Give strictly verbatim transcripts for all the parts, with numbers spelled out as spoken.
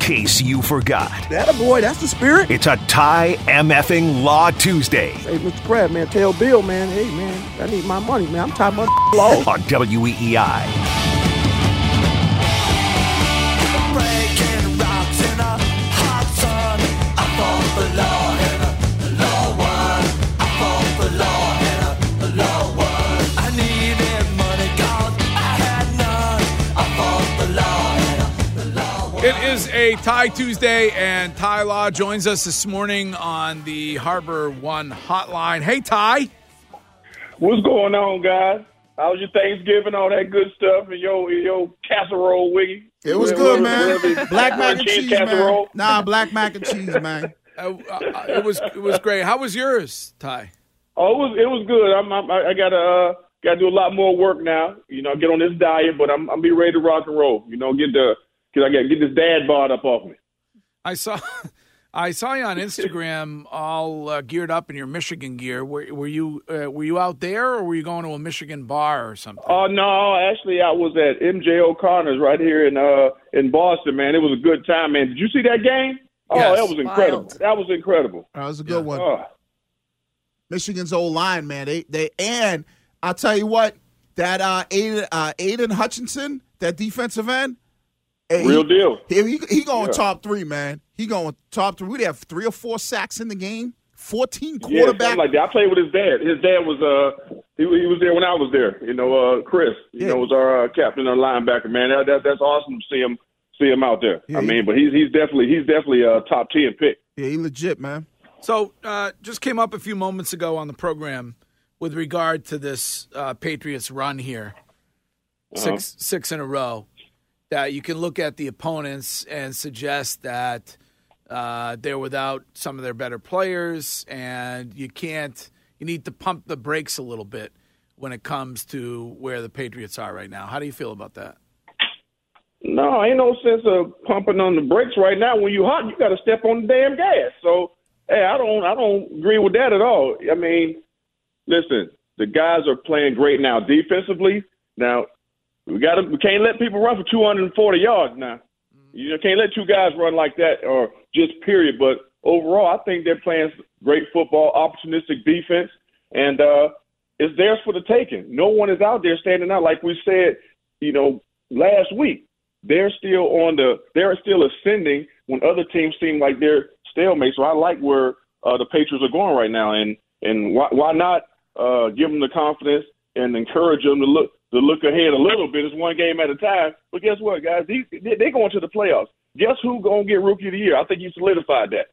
case you forgot. That boy, that's the spirit. It's a Ty MFing Law Tuesday. Hey, Mister Pratt, man, tell Bill, man, hey, man, I need my money, man. I'm tired of my law. On W E E I. It is a Ty Tuesday, and Ty Law joins us this morning on the Harbor One hotline. Hey, Ty. What's going on, guys? How was your Thanksgiving, all that good stuff, and your your casserole, Wiggy? It was good, man. Black mac and cheese, casserole? man. Nah, black mac and cheese, man. Uh, uh, it was it was great. How was yours, Ty? Oh, it was it was good. I'm, I'm I gotta uh, gotta do a lot more work now. You know, get on this diet, but I'm I'm be ready to rock and roll. You know, get the Cause I got to get this dad bod up off me. I saw, I saw you on Instagram, all uh, geared up in your Michigan gear. Were, were you uh, were you out there, or were you going to a Michigan bar or something? Oh uh, no, actually I was at M J O'Connor's right here in uh in Boston. Man, it was a good time, man. Did you see that game? Oh, yes. That was incredible. Wild. That was incredible. That was a good Yeah. one. Oh. Michigan's old line, man. They they and I'll tell you what, that uh, Aiden, uh, Aiden Hutchinson, that defensive end. Hey, Real he, deal. He, he, he going Yeah. top three, man. He going top three. We'd have three or four sacks in the game. Fourteen Yeah, quarterback. something like that. I played with his dad. His dad was uh he, he was there when I was there. You know, uh Chris. You Yeah. know, was our uh, captain and linebacker. Man, that, that that's awesome to see him see him out there. Yeah, I he- mean, but he's he's definitely he's definitely a top ten pick. Yeah, he legit, man. So, uh, just came up a few moments ago on the program with regard to this uh, Patriots run here, six Uh-huh. six in a row. That you can look at the opponents and suggest that uh, they're without some of their better players, and you can't. You need to pump the brakes a little bit when it comes to where the Patriots are right now. How do you feel about that? No, ain't no sense of pumping on the brakes right now. When you hot, you got to step on the damn gas. So, hey, I don't I don't agree with that at all. I mean, listen, the guys are playing great now defensively. Now. We got to. We can't let people run for two hundred forty yards now. You know, can't let two guys run like that, or just period. But overall, I think they're playing great football, opportunistic defense, and uh, it's theirs for the taking. No one is out there standing out like we said. You know, last week they're still on the. They're still ascending when other teams seem like they're stalemate. So I like where uh, the Patriots are going right now, and and why, why not uh, give them the confidence and encourage them to look. To look ahead a little bit. It's one game at a time. But guess what, guys? These, they're going to the playoffs. Guess who's going to get Rookie of the Year? I think he solidified that.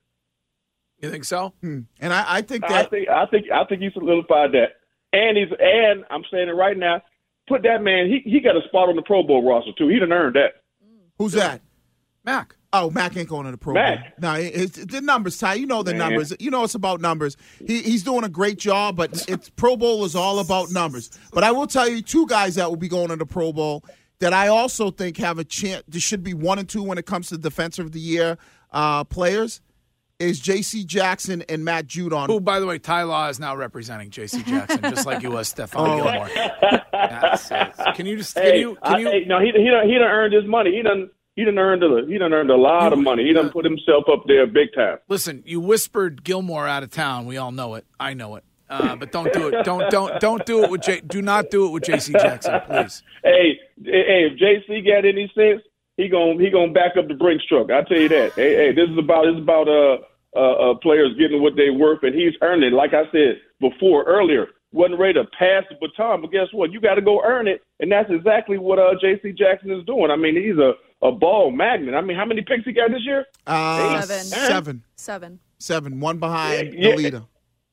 You think so? Hmm. And I, I think I that think I think I think he solidified that. And he's and I'm saying it right now. Put that man. He he got a spot on the Pro Bowl roster too. He done earned that. who's that? Mac. Oh, Mac ain't going to the Pro Bowl. Mac. No, it's, the numbers, Ty. You know the Man. numbers. You know it's about numbers. He, he's doing a great job, but it's Pro Bowl is all about numbers. But I will tell you two guys that will be going to the Pro Bowl that I also think have a chance. There should be one and two when it comes to Defensive of the Year uh, players. Is J C Jackson and Matt Judon. Who, by the way, Ty Law is now representing J C Jackson, just like you was Stephon Oh. Gilmore. That's it. Can you just? Can Hey, you? Can I, you? hey, no, he he done, he done earned his money. He done he done earned a he done earned a lot of money. He done put himself up there big time. Listen, you whispered Gilmore out of town. We all know it. I know it. Uh, but don't do it. Don't don't don't do it with J. Do not do it with J C Jackson, please. Hey, hey, if J C got any sense, he gon' he gonna back up the Brinks truck. I tell you that. Hey, hey, this is about this is about uh, uh uh players getting what they worth, and he's earned it. Like I said before earlier, wasn't ready to pass the baton, but guess what? You got to go earn it, and that's exactly what uh J C Jackson is doing. I mean, he's a a ball magnet. I mean, how many picks he got this year? Uh, Seven. Seven. Seven. Seven. One behind Yeah, the leader.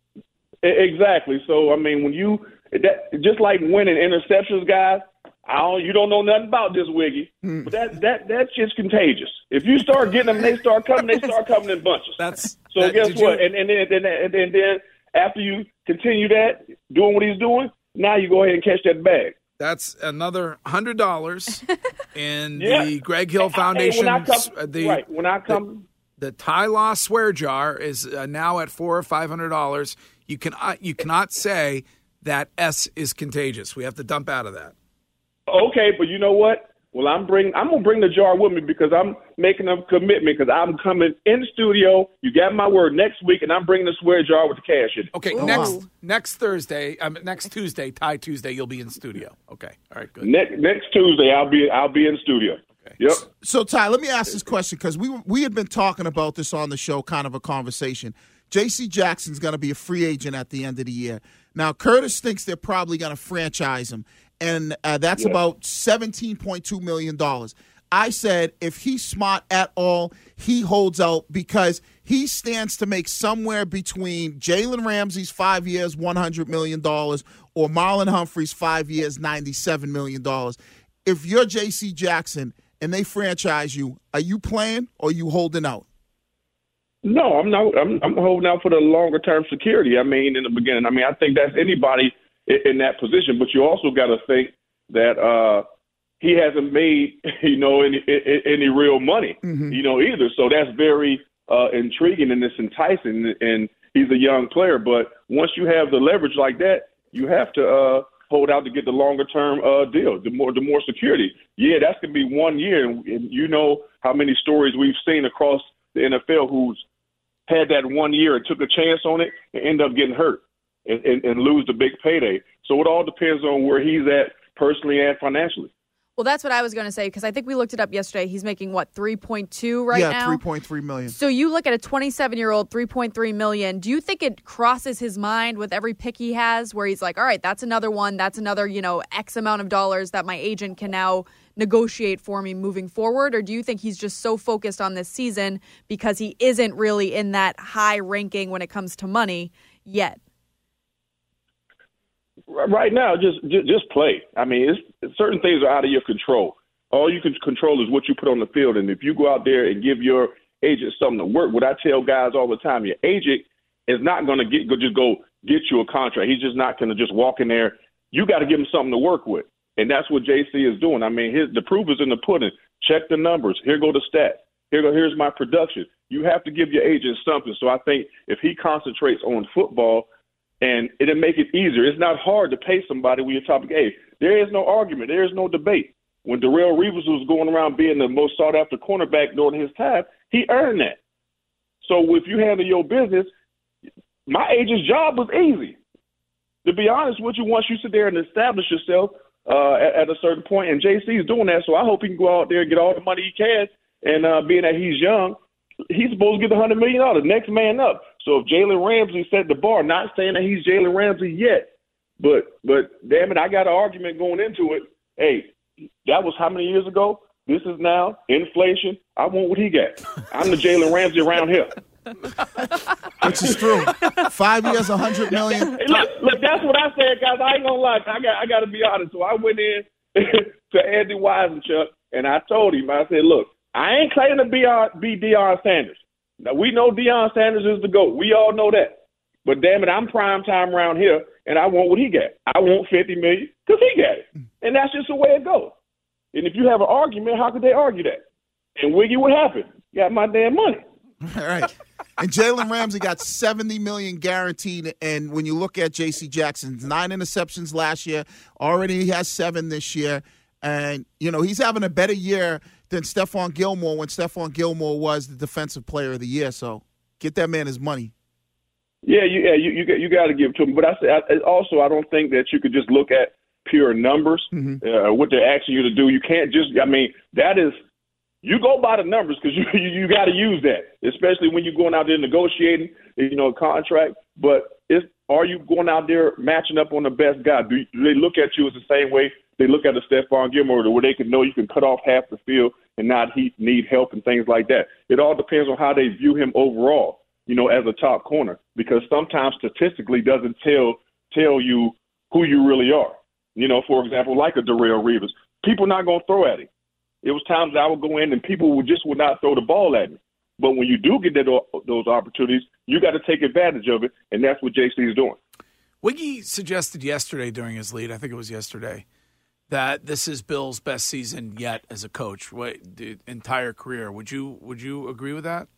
Exactly. So I mean, when you that just like winning interceptions, guys. I don't, you don't know nothing about this, Wiggy, Hmm. but that that that's just contagious. If you start getting them, they start coming. They start coming in bunches. That's So that, guess did what? You, And, and then and then and then, then after you continue that, doing what he's doing, now you go ahead and catch that bag. that's another hundred dollars in Yeah. the Greg Hill Hey, Foundation. when I come, uh, the right when I come, the Ty Law swear jar is uh, now at four or five hundred dollars. You can uh, you cannot say that S is contagious. We have to dump out of that. okay, but you know what? Well, I'm bring I'm gonna bring the jar with me because I'm making a commitment because I'm coming in the studio. You got my word next week, and I'm bringing the swear jar with the cash in it. Okay, Oh, next wow. next Thursday, um, next Tuesday, Tie Tuesday, you'll be in studio. Okay, all right, good. Next next Tuesday, I'll be I'll be in the studio. Okay. Yep. So, Ty, let me ask this question because we we had been talking about this on the show, kind of a conversation. J C Jackson's going to be a free agent at the end of the year. Now, Curtis thinks they're probably going to franchise him, and uh, that's Yeah. about seventeen point two million dollars. I said if he's smart at all, he holds out because he stands to make somewhere between Jalen Ramsey's five years, one hundred million dollars, or Marlon Humphrey's five years, ninety-seven million dollars. If you're J C Jackson and they franchise you, are you playing or are you holding out? No, I'm not. I'm, I'm holding out for the longer term security. I mean, in the beginning, I mean, I think that's anybody in, in that position. But you also got to think that uh, he hasn't made, you know, any any, any real money, mm-hmm. you know, either. So that's very uh, intriguing and it's enticing. And he's a young player. But once you have the leverage like that, you have to uh, hold out to get the longer term uh, deal, the more the more security. Yeah, that's gonna be one year, and, and you know how many stories we've seen across the N F L who's had that one year and took a chance on it and end up getting hurt and, and, and lose the big payday. So it all depends on where he's at personally and financially. Well, that's what I was going to say because I think we looked it up yesterday. He's making, what, three point two right yeah, now? Yeah, three point three million dollars. So you look at a twenty-seven-year-old, three point three million dollars. Do you think it crosses his mind with every pick he has where he's like, all right, that's another one. That's another, you know, X amount of dollars that my agent can now negotiate for me moving forward? Or do you think he's just so focused on this season because he isn't really in that high ranking when it comes to money yet? Right now, just just, just play. I mean, it's, certain things are out of your control. All you can control is what you put on the field. And if you go out there and give your agent something to work with, I tell guys all the time, your agent is not going to get go, just go get you a contract. He's just not going to just walk in there. You got to give him something to work with. And that's what J C is doing. I mean, his, the proof is in the pudding. Check the numbers. Here go the stats. Here go, here's my production. You have to give your agent something. So I think if he concentrates on football, and it'll make it easier. It's not hard to pay somebody when you're top. Hey, there is no argument. There is no debate. When Darrelle Reeves was going around being the most sought-after cornerback during his time, he earned that. So if you handle your business, my agent's job was easy. To be honest with you, once you sit there and establish yourself uh, at, at a certain point, and J C is doing that, so I hope he can go out there and get all the money he can. And uh, being that he's young, he's supposed to get one hundred million dollars, next man up. So if Jalen Ramsey set the bar, not saying that he's Jalen Ramsey yet, but but damn it, I got an argument going into it. Hey, that was how many years ago? This is now inflation. I want what he got. I'm the Jalen Ramsey around here. Which is true. Five years, one hundred million dollars. Hey, look, look, that's what I said, guys. I ain't gonna lie. I got I got to be honest. So I went in to Andy Weisenchuck and I told him, I said, look, I ain't claiming to be, our, be Deion Sanders. Now, we know Deion Sanders is the GOAT. We all know that. But, damn it, I'm prime time around here, and I want what he got. I want fifty million dollars because he got it. And that's just the way it goes. And if you have an argument, how could they argue that? And, Wiggy, what happened? Got my damn money. All right. And Jalen Ramsey got seventy million dollars guaranteed. And when you look at J C Jackson's nine interceptions last year, already he has seven this year. And, you know, he's having a better year than Stephon Gilmore when Stephon Gilmore was the defensive player of the year. So get that man his money. Yeah, you yeah, you you, you got to give it to him. But I, I also I don't think that you could just look at pure numbers, mm-hmm. uh, what they're asking you to do. You can't just, I mean, that is, you go by the numbers because you you, you got to use that, especially when you're going out there negotiating, you know, a contract. But it's, are you going out there matching up on the best guy? Do, do they look at you as the same way they look at a Stephon Gilmore, where they can know you can cut off half the field and not he, need help and things like that? It all depends on how they view him overall, you know, as a top corner, because sometimes statistically doesn't tell tell you who you really are. You know, for example, like a Darrelle Reeves, people not going to throw at him. It was times I would go in and people would just would not throw the ball at me. But when you do get that, those opportunities, you got to take advantage of it, and that's what J C is doing. Wiggy suggested yesterday during his lead, I think it was yesterday, that this is Bill's best season yet as a coach, what, the entire career. Would you would you agree with that?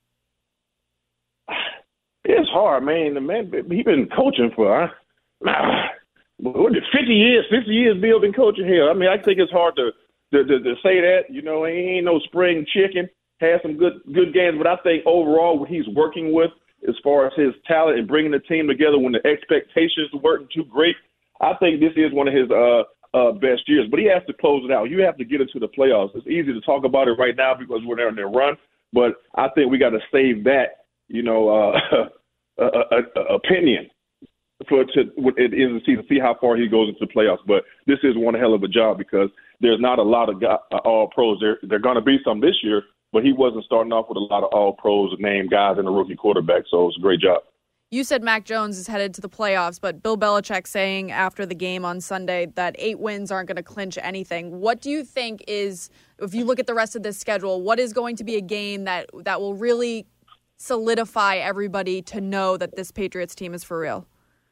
It's hard, man. The man, he been coaching for uh, what, fifty years, fifty years Bill been coaching here. I mean, I think it's hard to, to, to, to say that, you know, he ain't no spring chicken. Had some good good games, but I think overall what he's working with as far as his talent and bringing the team together when the expectations weren't too great, I think this is one of his uh, uh, best years. But he has to close it out. You have to get into the playoffs. It's easy to talk about it right now because we're there in their run, but I think we got to save that, you know, uh, uh, uh, uh, opinion for to what it is to see to see how far he goes into the playoffs. But this is one hell of a job because there's not a lot of guys, uh, all pros. There they're going to be some this year, but he wasn't starting off with a lot of all pros named guys and a rookie quarterback. So it's a great job. You said Mac Jones is headed to the playoffs, but Bill Belichick saying after the game on Sunday that eight wins aren't going to clinch anything. What do you think is, if you look at the rest of this schedule, what is going to be a game that that will really solidify everybody to know that this Patriots team is for real?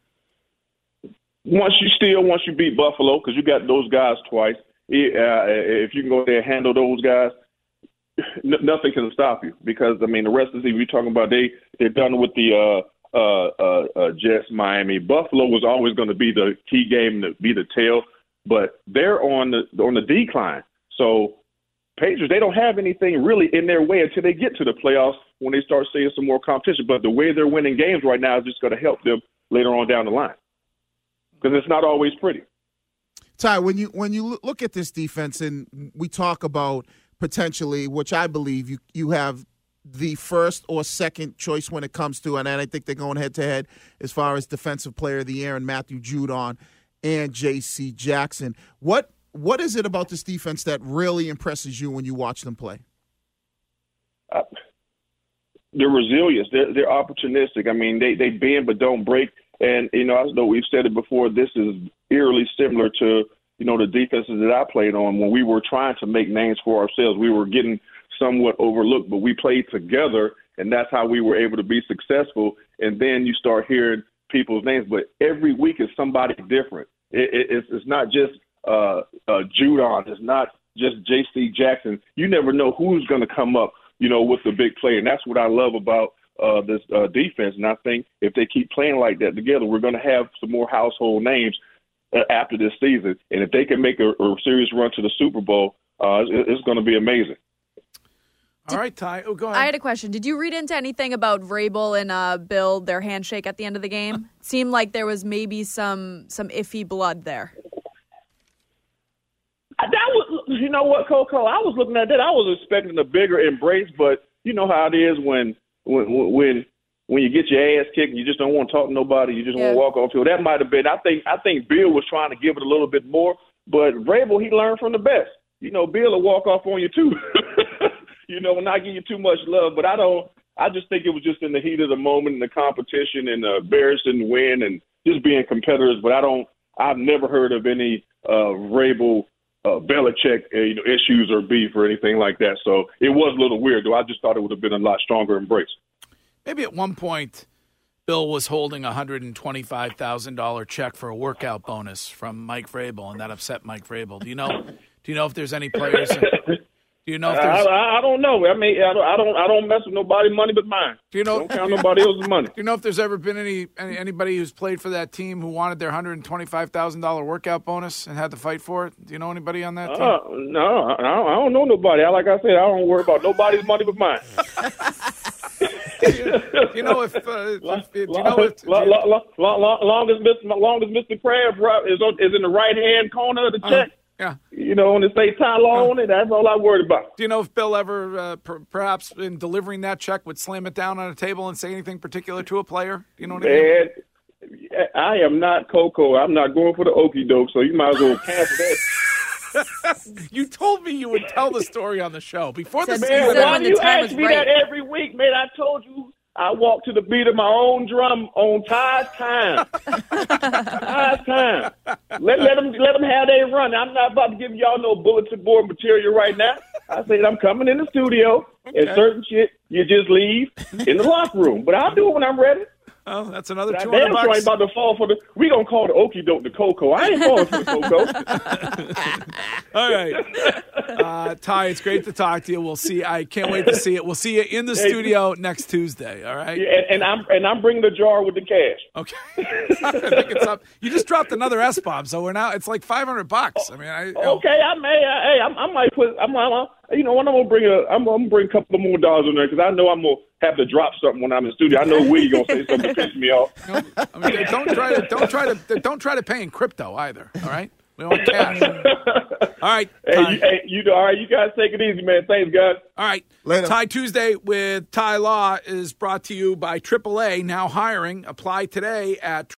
Once you still, once you beat Buffalo, because you got those guys twice, uh, if you can go there and handle those guys, n- nothing can stop you. Because, I mean, the rest of the season, we're talking about, they, they're done with the uh, uh, uh, uh, Jets, Miami. Buffalo was always going to be the key game, to be the tail, but they're on the on the decline. So Patriots, they don't have anything really in their way until they get to the playoffs when they start seeing some more competition. But the way they're winning games right now is just going to help them later on down the line. Because it's not always pretty. Ty, when you when you look at this defense and we talk about potentially, which I believe you you have the first or second choice when it comes to, and I think they're going head-to-head as far as Defensive Player of the Year and Matthew Judon and J C Jackson. What What is it about this defense that really impresses you when you watch them play? Uh, they're resilience. They're, they're opportunistic. I mean, they, they bend but don't break. And, you know, I know we've said it before, this is eerily similar to, you know, the defenses that I played on. When we were trying to make names for ourselves, we were getting somewhat overlooked, but we played together, and that's how we were able to be successful. And then you start hearing people's names, but every week is somebody different. It, it, it's, it's not just uh, uh, Judon. It's not just J C Jackson. You never know who's going to come up, you know, with the big play, and that's what I love about Uh, this uh, defense, and I think if they keep playing like that together, we're going to have some more household names uh, after this season. And if they can make a, a serious run to the Super Bowl, uh, it's, it's going to be amazing. All right, Ty. Oh, go ahead. I had a question. Did you read into anything about Vrabel and uh, Bill, their handshake at the end of the game? Seemed like there was maybe some some iffy blood there. That was, you know what, Coco? I was looking at that. I was expecting a bigger embrace, but you know how it is when. When when when you get your ass kicked and you just don't want to talk to nobody, you just yeah. want to walk off field. That might have been. I think I think Bill was trying to give it a little bit more, but Vrabel, he learned from the best. You know, Bill will walk off on you too. you know, and not give you too much love. But I don't. I just think it was just in the heat of the moment and the competition and the Bears didn't win and just being competitors. But I don't. I've never heard of any uh, Vrabel. Uh, Belichick, uh, you know, issues or beef or anything like that. So it was a little weird, though. I just thought it would have been a lot stronger embrace. Maybe at one point, Bill was holding a one hundred twenty-five thousand dollars check for a workout bonus from Mike Vrabel, and that upset Mike Vrabel. Do you know? Do you know if there's any players? Do you know if there's? I, I don't know. I mean, I don't, I don't. I don't mess with nobody's money but mine. Do you know? Don't count nobody else's money. Do you know if there's ever been any, any anybody who's played for that team who wanted their one hundred twenty-five thousand dollars workout bonus and had to fight for it? Do you know anybody on that team? Uh, no, I don't, I don't know nobody. I, like I said, I don't worry about nobody's money but mine. do, you, do you know if? Uh, if do you know if? Long, long, long, long, long as Mister Long as Mister Crab is on, is in the right hand corner of the check. Uh, Yeah. You know, and it say Tyler on it, that's all I worried about. Do you know if Bill ever, uh, per- perhaps in delivering that check, would slam it down on a table and say anything particular to a player? Do you know what I mean? Man, I am not Coco. I'm not going for the okie doke, so you might as well cancel that. You told me you would tell the story on the show before the Said- season. Man, why when do the you time ask was me right. that every week, man? I told you I walk to the beat of my own drum on Ty's time. Ty's time. Let, let, them, let them have their run. I'm not about to give y'all no bulletin board material right now. I said I'm coming in the studio, Okay. and certain shit you just leave in the locker room. But I'll do it when I'm ready. Oh, that's another That two hundred damn sure ain't bucks. about to fall for the. We gonna call the okie doke the cocoa. I ain't falling for the cocoa. All right, uh, Ty, it's great to talk to you. We'll see. I can't wait to see it. We'll see you in the Hey. studio next Tuesday. All right. Yeah, and, and I'm and I'm bringing the jar with the cash. Okay. I think it's up. You just dropped another S bomb, so we're now it's like five hundred bucks. I mean, I. Okay, I may. I, hey, I, I might put. I'm, I'm. You know what? I'm gonna bring a. I'm, I'm gonna bring a couple more dollars in there because I know I'm gonna have to drop something when I'm in the studio. I know Willie gonna say something to piss me off. I mean, don't try to don't try to don't try to pay in crypto either. All right. We don't want cash. All right. Hey, Ty. you, hey, you. All right, you guys take it easy, man. Thanks, guys. All right. Later. Ty Tuesday with Ty Law is brought to you by triple A, now hiring. Apply today at